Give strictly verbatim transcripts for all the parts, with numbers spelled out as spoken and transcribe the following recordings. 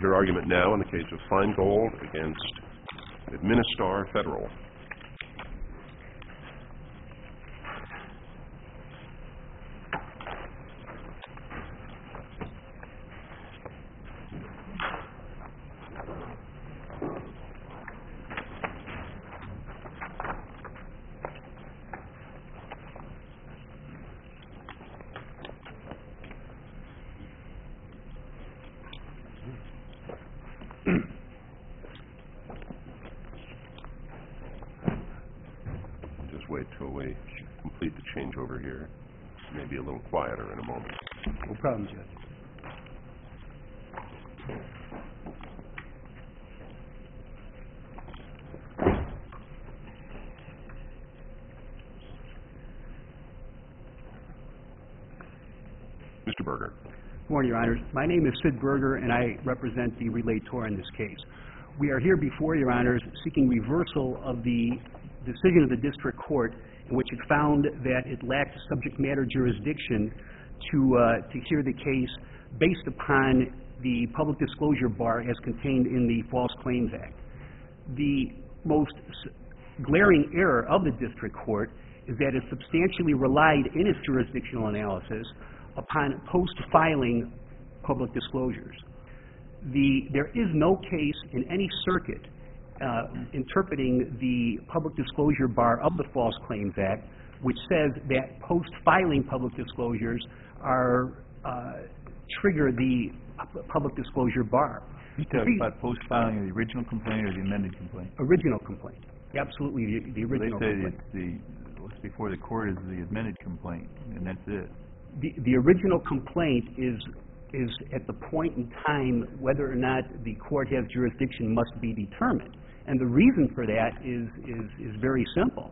hear argument now in the case of Feingold against Administar Federal. Just wait till we complete the changeover here. Maybe a little quieter in a moment. No problem, Judge. Mister Berger. Good morning, Your Honors. My name is Sid Berger, and I represent the relator in this case. We are here before Your Honors seeking reversal of the decision of the district court in which it found that it lacked subject matter jurisdiction to, uh, to hear the case based upon the public disclosure bar as contained in the False Claims Act. The most glaring error of the district court is that it substantially relied in its jurisdictional analysis upon post-filing public disclosures. The, there is no case in any circuit uh, interpreting the public disclosure bar of the False Claims Act which says that post-filing public disclosures are uh, trigger the public disclosure bar. You talking about post-filing of the original complaint or the amended complaint? Original complaint. Absolutely, the, the original well, they say complaint. It's the, what's before the court is the amended complaint, and that's it. The, the original complaint is is at the point in time whether or not the court has jurisdiction must be determined. And the reason for that is, is, is very simple.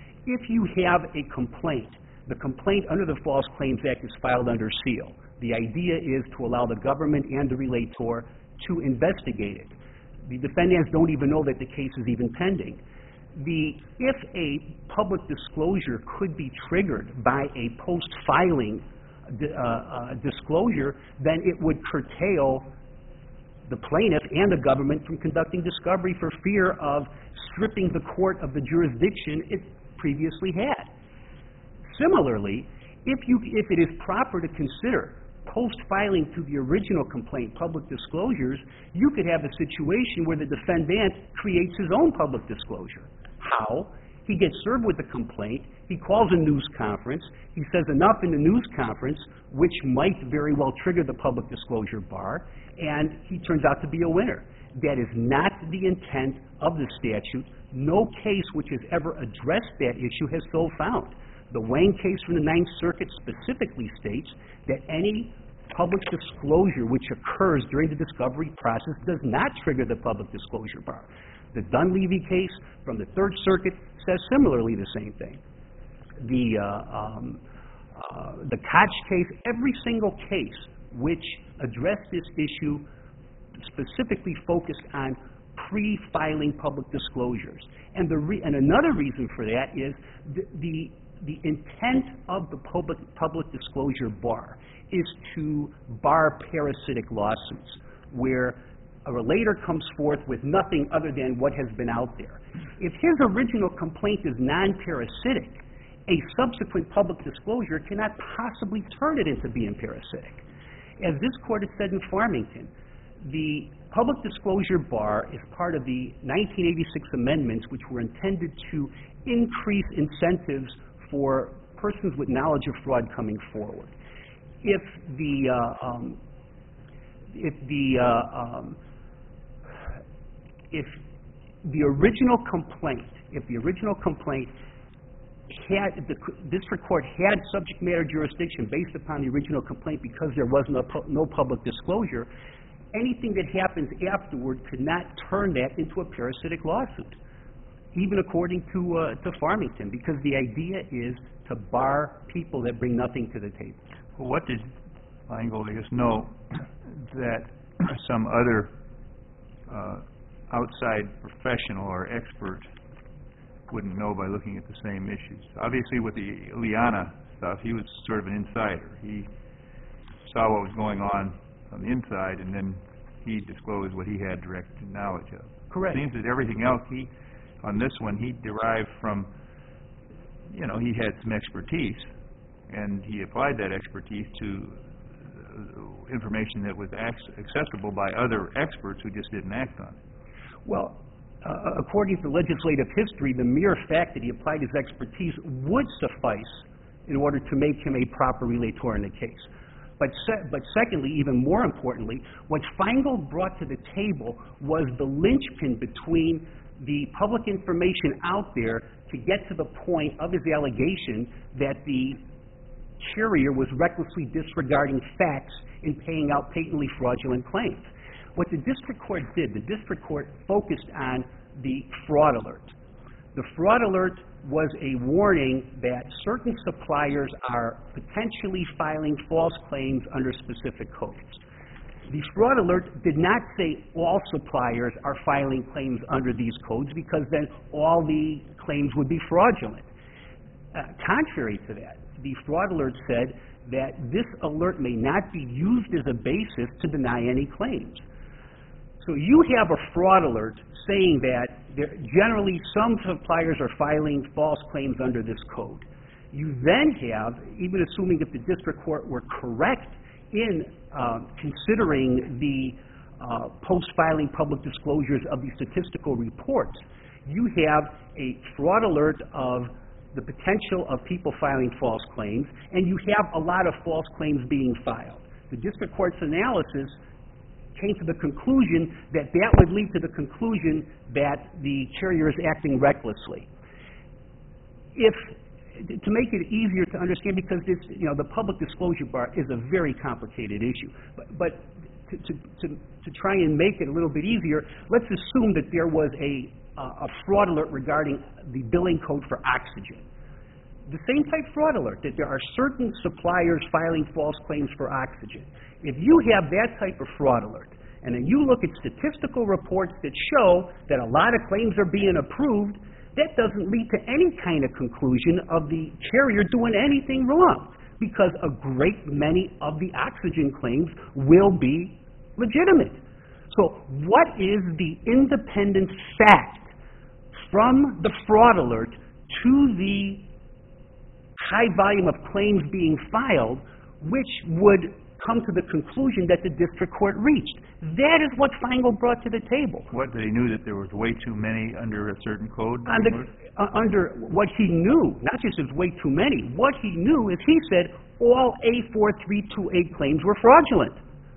If you have a complaint, the complaint under the False Claims Act is filed under seal. The idea is to allow the government and the relator to investigate it. The defendants don't even know that the case is even pending. The, if a public disclosure could be triggered by a post-filing uh, uh, disclosure, then it would curtail the plaintiff and the government from conducting discovery for fear of stripping the court of the jurisdiction it previously had. Similarly, if, you, if it is proper to consider post-filing to the original complaint public disclosures, you could have a situation where the defendant creates his own public disclosure. How? He gets served with the complaint, he calls a news conference, he says enough in the news conference, which might very well trigger the public disclosure bar, and he turns out to be a winner. That is not the intent of the statute. No case which has ever addressed that issue has so found. The Wayne case from the Ninth Circuit specifically states that any public disclosure which occurs during the discovery process does not trigger the public disclosure bar. The Dunleavy case from the Third Circuit says similarly the same thing. The, uh, um, uh, the Koch case, every single case which addressed this issue specifically focused on pre-filing public disclosures. And, the re and another reason for that is the, the, the intent of the public, public disclosure bar is to bar parasitic lawsuits where a relator comes forth with nothing other than what has been out there. If his original complaint is non-parasitic, a subsequent public disclosure cannot possibly turn it into being parasitic. As this court has said in Farmington, the public disclosure bar is part of the nineteen eighty-six amendments which were intended to increase incentives for persons with knowledge of fraud coming forward. If the uh, um, if the uh, um, if the original complaint, if the original complaint had, the district court had subject matter jurisdiction based upon the original complaint because there was no, no public disclosure, anything that happens afterward could not turn that into a parasitic lawsuit, even according to, uh, to Farmington, because the idea is to bar people that bring nothing to the table. Well, what did Feingold, I guess, know that some other uh, outside professional or expert wouldn't know by looking at the same issues? Obviously, with the Liana stuff, he was sort of an insider. He saw what was going on on the inside and then he disclosed what he had direct knowledge of. Correct. It seems that everything else he, on this one, he derived from, you know, he had some expertise, and he applied that expertise to uh, information that was ac- accessible by other experts who just didn't act on it. Well, uh, according to legislative history, the mere fact that he applied his expertise would suffice in order to make him a proper relator in the case. But, se- but secondly, even more importantly, what Feingold brought to the table was the linchpin between the public information out there to get to the point of his allegation that the carrier was recklessly disregarding facts in paying out patently fraudulent claims. What the district court did, the district court focused on the fraud alert. The fraud alert was a warning that certain suppliers are potentially filing false claims under specific codes. The fraud alert did not say all suppliers are filing claims under these codes, because then all the claims would be fraudulent. Uh, contrary to that, the fraud alert said that this alert may not be used as a basis to deny any claims. So you have a fraud alert saying that there, generally some suppliers are filing false claims under this code. You then have, even assuming that the district court were correct in uh, considering the uh, post-filing public disclosures of the statistical reports, you have a fraud alert of the potential of people filing false claims, and you have a lot of false claims being filed. The district court's analysis came to the conclusion that that would lead to the conclusion that the carrier is acting recklessly. If, to make it easier to understand, because this, you know, the public disclosure bar is a very complicated issue, but, but to, to, to, to try and make it a little bit easier, let's assume that there was a, uh, a fraud alert regarding the billing code for oxygen. The same type fraud alert, that there are certain suppliers filing false claims for oxygen. If you have that type of fraud alert, and then you look at statistical reports that show that a lot of claims are being approved, that doesn't lead to any kind of conclusion of the carrier doing anything wrong, because a great many of the oxygen claims will be legitimate. So what is the independent fact from the fraud alert to the high volume of claims being filed which would come to the conclusion that the district court reached? That is what Feingold brought to the table. What, that he knew that there was way too many under a certain code? Under, uh, under what he knew, not just there's way too many, what he knew is he said all A four three two eight claims were fraudulent.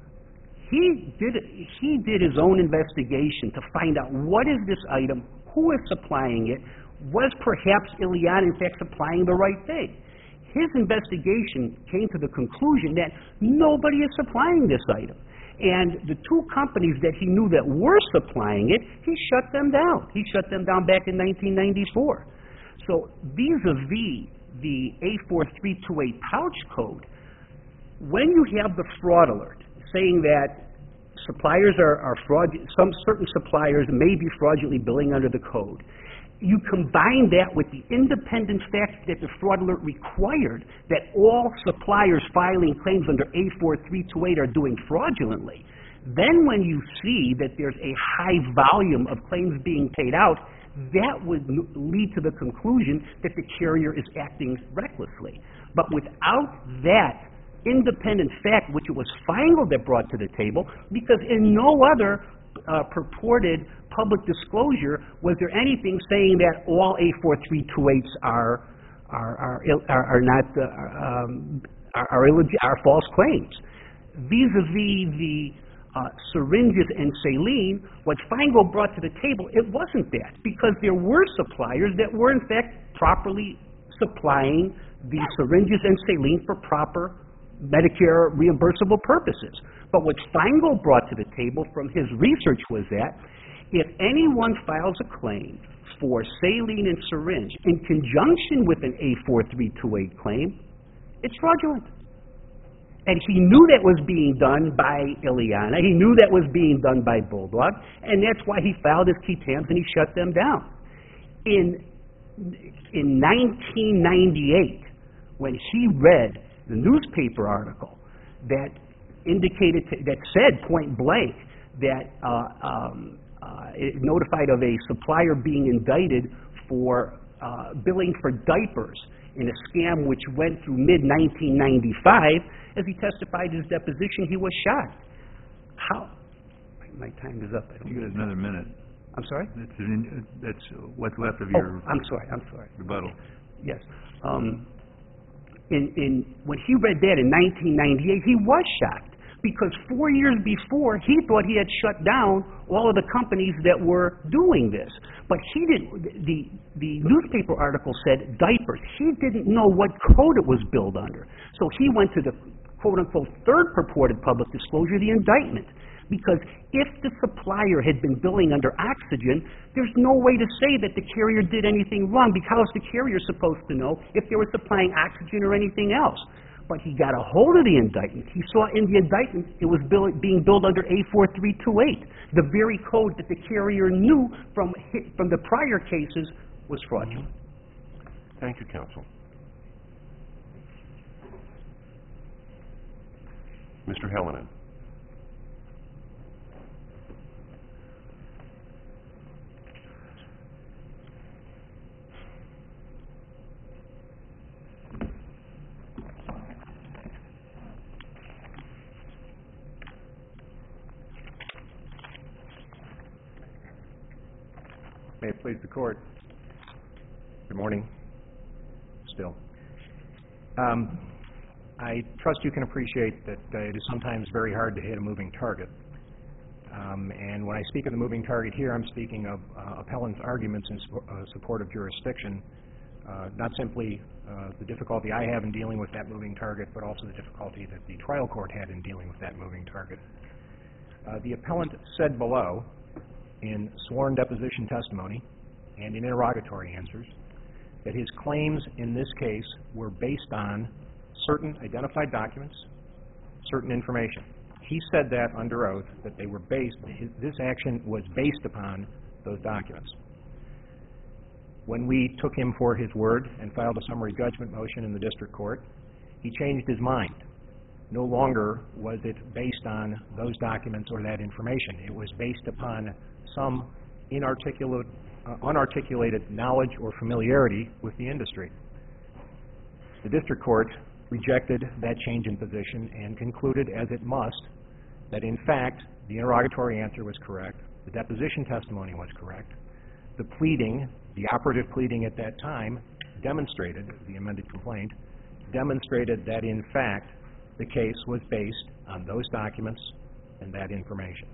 He did, he did his own investigation to find out what is this item, who is supplying it, was perhaps Ilion in fact supplying the right thing. His investigation came to the conclusion that nobody is supplying this item. And the two companies that he knew that were supplying it, he shut them down. He shut them down back in nineteen ninety-four. So vis-a-vis the A four three two eight pouch code, when you have the fraud alert saying that suppliers are, are fraud, some certain suppliers may be fraudulently billing under the code, you combine that with the independent fact that the fraud alert required that all suppliers filing claims under A four three two eight are doing fraudulently, then when you see that there's a high volume of claims being paid out, that would lead to the conclusion that the carrier is acting recklessly. But without that independent fact, which it was Feingold that brought to the table, because in no other uh, purported public disclosure was there anything saying that all A four three two eights are are are, are, are not uh, um, are are, illeg- are false claims. Vis-a-vis the uh, syringes and saline, what Feingold brought to the table, it wasn't that, because there were suppliers that were in fact properly supplying the syringes and saline for proper Medicare reimbursable purposes. But what Feingold brought to the table from his research was that if anyone files a claim for saline and syringe in conjunction with an A four three two eight claim, it's fraudulent. And he knew that was being done by Iliana, he knew that was being done by Bulldog, and that's why he filed his key tams and he shut them down. In, in nineteen ninety-eight, when he read the newspaper article that indicated, to, that said point blank that uh, um, uh, it notified of a supplier being indicted for uh, billing for diapers in a scam which went through mid nineteen ninety-five. As he testified in his deposition, he was shocked. How? My time is up. I don't You got know. another minute. I'm sorry? That's, an- that's what's left of Oh, your I'm sorry, I'm sorry. rebuttal. Yes. Um, in, in, when he read that in nineteen ninety-eight, he was shocked, because four years before, he thought he had shut down all of the companies that were doing this. But he didn't, the, the newspaper article said diapers. He didn't know what code it was billed under. So he went to the quote-unquote third purported public disclosure, the indictment. Because if the supplier had been billing under oxygen, there's no way to say that the carrier did anything wrong, because the carrier's supposed to know if they were supplying oxygen or anything else. But he got a hold of the indictment. He saw in the indictment it was bill, being billed under A four three two eight, the very code that the carrier knew from, from the prior cases was fraudulent. Thank you, counsel. Mister Hallinan. May it please the Court. Good morning. Still. Um, I trust you can appreciate that uh, it is sometimes very hard to hit a moving target. Um, and when I speak of the moving target here, I'm speaking of uh, appellant's arguments in su uh, support of jurisdiction, uh, not simply uh, the difficulty I have in dealing with that moving target, but also the difficulty that the trial court had in dealing with that moving target. Uh, the appellant said below, in sworn deposition testimony and in interrogatory answers, that his claims in this case were based on certain identified documents, certain information. He said that under oath, that they were based, his, this action was based upon those documents. When we took him for his word and filed a summary judgment motion in the district court, he changed his mind. No longer was it based on those documents or that information. It was based upon some inarticulate, uh, unarticulated knowledge or familiarity with the industry. The district court rejected that change in position and concluded, as it must, that in fact the interrogatory answer was correct, the deposition testimony was correct, the pleading, the operative pleading at that time, demonstrated, the amended complaint, demonstrated that in fact the case was based on those documents and that information.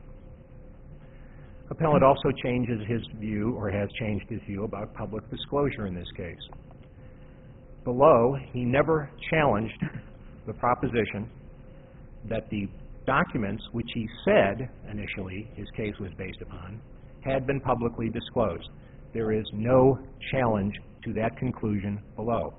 Appellant also changes his view, or has changed his view, about public disclosure in this case. Below, he never challenged the proposition that the documents which he said initially his case was based upon had been publicly disclosed. There is no challenge to that conclusion below.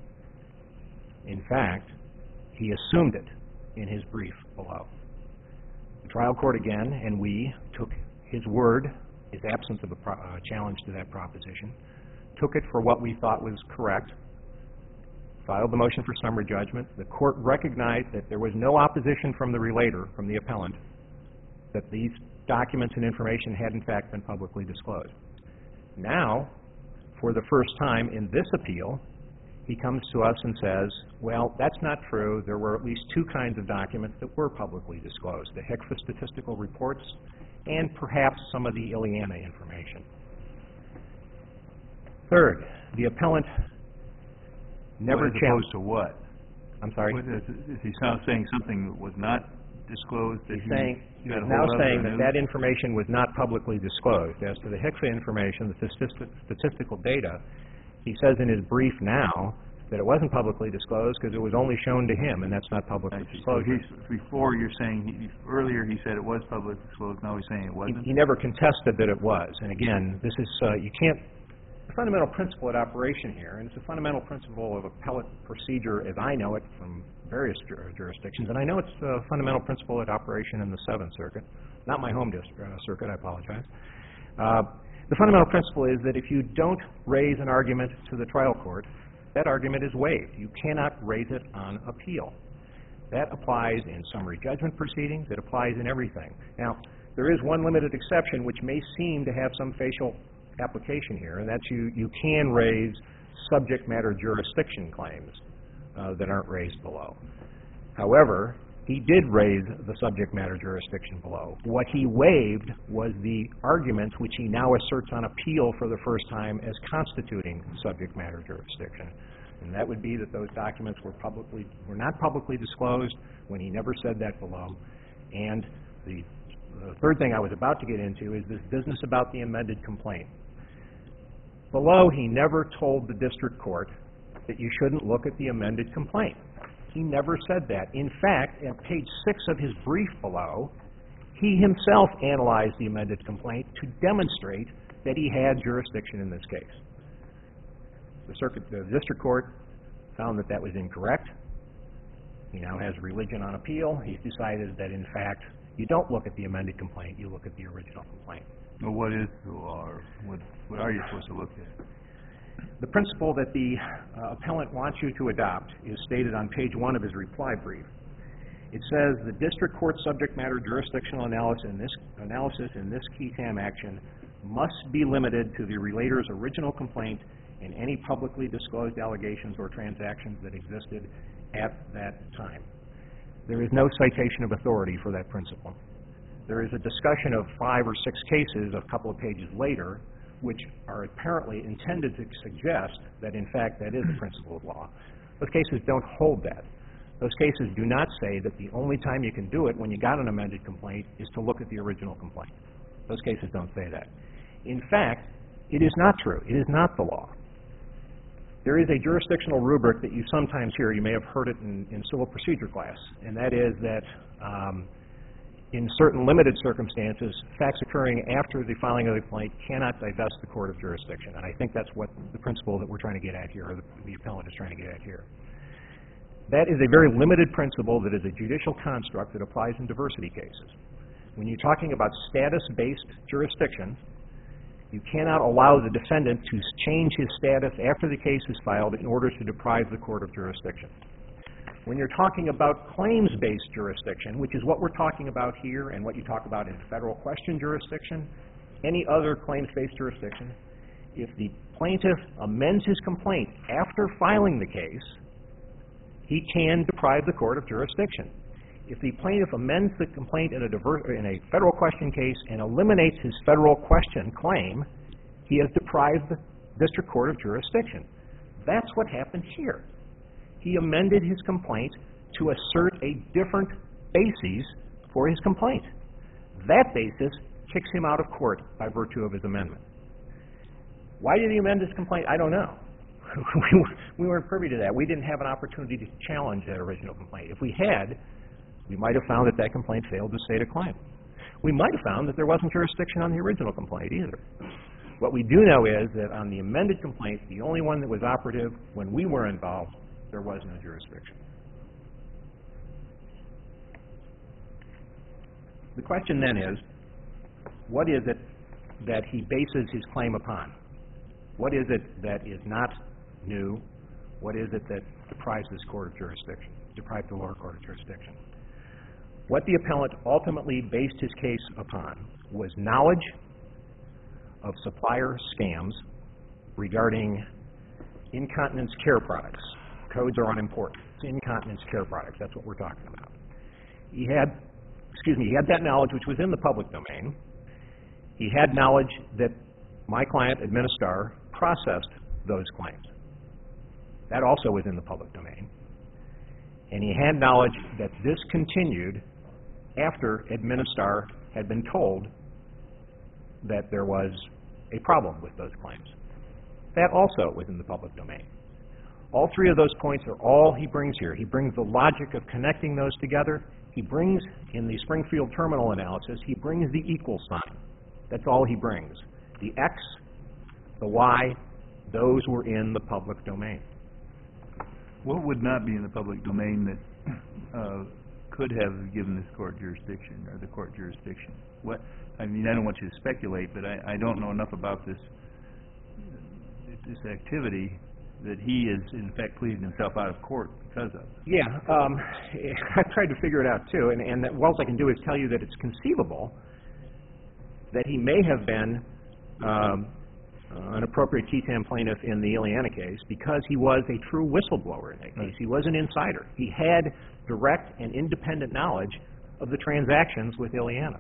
In fact, he assumed it in his brief below. The trial court again, and we, took his word, his absence of a pro uh, challenge to that proposition, took it for what we thought was correct, filed the motion for summary judgment. The court recognized that there was no opposition from the relator, from the appellant, that these documents and information had in fact been publicly disclosed. Now, for the first time in this appeal, he comes to us and says, well, that's not true. There were at least two kinds of documents that were publicly disclosed, the H C F A statistical reports and perhaps some of the Ileana information. Third, the appellant never As challenged... opposed to what? I'm sorry? What is, is he now saying something that was not disclosed? That He's he saying, he got is a now hold of saying or that knew? that information was not publicly disclosed. As to the H C F A information, the statistic, statistical data, he says in his brief now that it wasn't publicly disclosed because it was only shown to him, and that's not publicly I see. So disclosure. he's, before you're saying, he, earlier he said it was publicly disclosed, now he's saying it He, wasn't? he never contested that it was. And again, this is, uh, you can't, the fundamental principle at operation here, and it's a fundamental principle of appellate procedure as I know it from various jur jurisdictions, and I know it's a fundamental principle at operation in the Seventh Circuit, not my home district, uh, circuit, I apologize. Uh, the fundamental principle is that if you don't raise an argument to the trial court, that argument is waived. You cannot raise it on appeal. That applies in summary judgment proceedings. It applies in everything. Now, There is one limited exception which may seem to have some facial application here, and that's you, you can raise subject matter jurisdiction claims uh, that aren't raised below. However, he did raise the subject matter jurisdiction below. What he waived was the arguments which he now asserts on appeal for the first time as constituting subject matter jurisdiction. And that would be that those documents were publicly, were not publicly disclosed when he never said that below. And the, the third thing I was about to get into is this business about the amended complaint. Below, he never told the district court that you shouldn't look at the amended complaint. He never said that. In fact, at page six of his brief below, he himself analyzed the amended complaint to demonstrate that he had jurisdiction in this case. The circuit, the district court found that that was incorrect. He now has religion on appeal. He's decided that, in fact, you don't look at the amended complaint, you look at the original complaint. Well, what is the law, or what, what are you supposed to look at? The principle that the uh, appellant wants you to adopt is stated on page one of his reply brief. It says the district court subject matter jurisdictional analysis in this, analysis in this key TAM action must be limited to the relator's original complaint and any publicly disclosed allegations or transactions that existed at that time. There is no citation of authority for that principle. There is a discussion of five or six cases a couple of pages later which are apparently intended to suggest that, in fact, that is a principle of law. Those cases don't hold that. Those cases do not say that the only time you can do it when you got an amended complaint is to look at the original complaint. Those cases don't say that. In fact, it is not true. It is not the law. There is a jurisdictional rubric that you sometimes hear. You may have heard it in, in civil procedure class, and that is that um, in certain limited circumstances, facts occurring after the filing of the complaint cannot divest the court of jurisdiction. And I think that's what the principle that we're trying to get at here, or the, the appellant is trying to get at here. That is a very limited principle that is a judicial construct that applies in diversity cases. When you're talking about status-based jurisdiction, you cannot allow the defendant to change his status after the case is filed in order to deprive the court of jurisdiction. When you're talking about claims-based jurisdiction, which is what we're talking about here and what you talk about in federal question jurisdiction, any other claims-based jurisdiction, if the plaintiff amends his complaint after filing the case, he can deprive the court of jurisdiction. If the plaintiff amends the complaint in a, diver- in a federal question case and eliminates his federal question claim, he has deprived the district court of jurisdiction. That's what happened here. He amended his complaint to assert a different basis for his complaint. That basis kicks him out of court by virtue of his amendment. Why did he amend his complaint? I don't know. We weren't privy to that. We didn't have an opportunity to challenge that original complaint. If we had, we might have found that that complaint failed to state a claim. We might have found that there wasn't jurisdiction on the original complaint either. What we do know is that on the amended complaint, the only one that was operative when we were involved, there was no jurisdiction. The question then is, what is it that he bases his claim upon? What is it that is not new? What is it that deprives this court of jurisdiction, deprives the lower court of jurisdiction? What the appellant ultimately based his case upon was knowledge of supplier scams regarding incontinence care products. Codes are unimportant. It's incontinence care products. That's what we're talking about. He had, excuse me, he had that knowledge which was in the public domain. He had knowledge that my client, Administar, processed those claims. That also was in the public domain. And he had knowledge that this continued after Administar had been told that there was a problem with those claims. That also was in the public domain. All three of those points are all he brings here. He brings the logic of connecting those together. He brings, in the Springfield terminal analysis, he brings the equal sign. That's all he brings. The X, the Y, those were in the public domain. What would not be in the public domain that uh, could have given this court jurisdiction, or the court jurisdiction? What? I mean, I don't want you to speculate, but I, I don't know enough about this this activity that he is, in fact, pleading himself out of court because of. Yeah, um, I've tried to figure it out, too, and, and that, well, all I can do is tell you that it's conceivable that he may have been um, uh, an appropriate key tam plaintiff in the Ileana case because he was a true whistleblower in that case. He was an insider. He had direct and independent knowledge of the transactions with Ileana.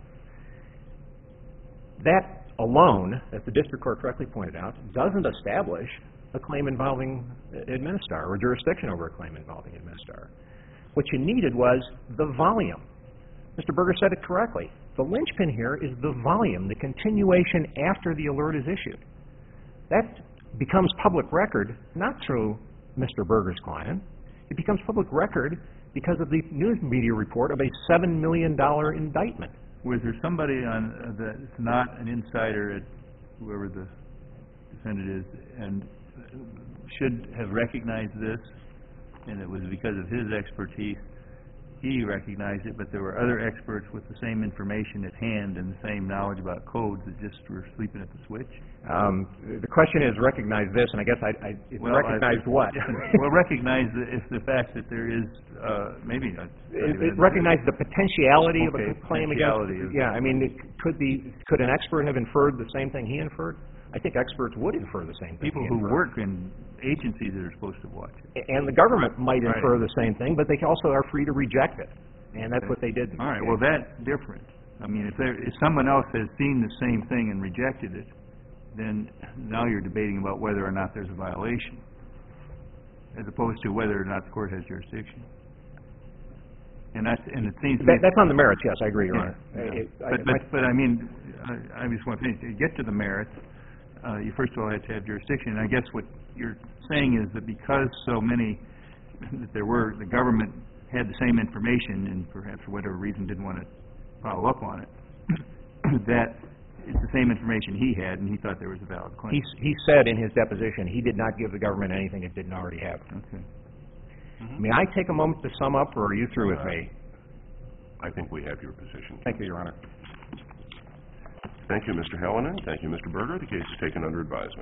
That alone, as the district court correctly pointed out, doesn't establish a claim involving Administar or jurisdiction over a claim involving Administar. What you needed was the volume. Mister Berger said it correctly. The linchpin here is the volume, the continuation after the alert is issued. That becomes public record not through Mister Berger's client. It becomes public record because of the news media report of a seven million dollar indictment. Was there somebody on, uh, that's not an insider at whoever the defendant is and should have recognized this, and it was because of his expertise he recognized it, but there were other experts with the same information at hand and the same knowledge about codes that just were sleeping at the switch? Um, the question is recognize this, and I guess I, I it's Well, recognized I, what? Well, recognize the, if the fact that there is uh, maybe a, It, it recognized the potentiality Okay, of a claim potentiality against. of- Yeah, I mean, it could be. Could an expert have inferred the same thing he inferred? I think experts would infer the same thing. people he who inferred. work in agencies that are supposed to watch it. A- and the government might Right. infer the same thing, but they also are free to reject it, and that's what they did. in All this right, well, case. that's different. I mean, if there, if someone else has seen the same thing and rejected it, then now you're debating about whether or not there's a violation, as opposed to whether or not the court has jurisdiction. And that's, and it seems to me... That, that's on the merits. Yes, I agree, Your Honor. Yeah. It- I- But, but, but I mean, I, I just want to finish. To get to the merits, uh, you first of all had to have jurisdiction. And I guess what you're saying is that because so many, that there were, the government had the same information and perhaps for whatever reason didn't want to follow up on it, that it's the same information he had and he thought there was a valid claim. He, s- he said in his deposition he did not give the government anything it didn't already have. Okay. May I take a moment to sum up, or are you through with me? I think we have your position. Thank you, Your Honor. Thank you, Mister Hallinan. Thank you, Mister Berger. The case is taken under advisement.